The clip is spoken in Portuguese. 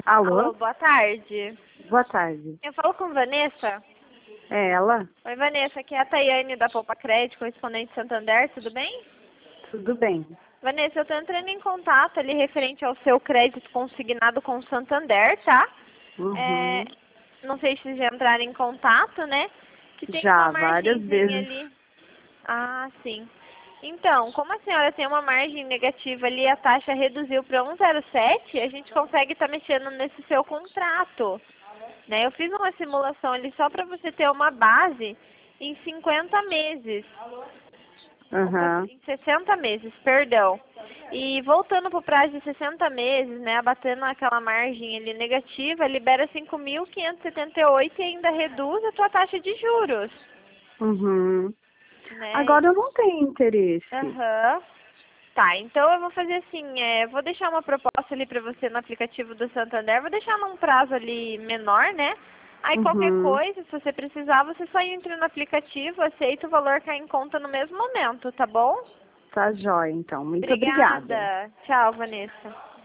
Alô, Alô? boa tarde. Boa tarde. Eu falo com Vanessa. É ela? Oi, Vanessa, aqui é a Tayane da Poupa Crédito, correspondente Santander, tudo bem? Tudo bem. Vanessa, eu estou entrando em contato ali referente ao seu crédito consignado com o Santander, tá? Uhum. Não sei se já entraram em contato, né? Que tem uma Já, várias margenzinha vezes. ali. Ah, sim. Então, como a senhora tem uma margem negativa ali, a taxa reduziu para 1,07, a gente consegue estar mexendo nesse seu contrato, né? Eu fiz uma simulação ali só para você ter uma base em 50 meses. Aham. Em 60 meses, perdão. E voltando para o prazo de 60 meses, né, abatendo aquela margem ali negativa, libera 5.578 e ainda reduz a tua taxa de juros, Uhum. né? Agora eu não tenho interesse. Aham. Tá, então eu vou fazer assim, vou deixar uma proposta ali para você no aplicativo do Santander, vou deixar num prazo ali menor, né? Aí qualquer Uhum. coisa, se você precisar, você só entra no aplicativo, aceita o valor cai em conta no mesmo momento, tá bom? Tá jóia, então. Muito obrigada. Obrigada. Tchau, Vanessa.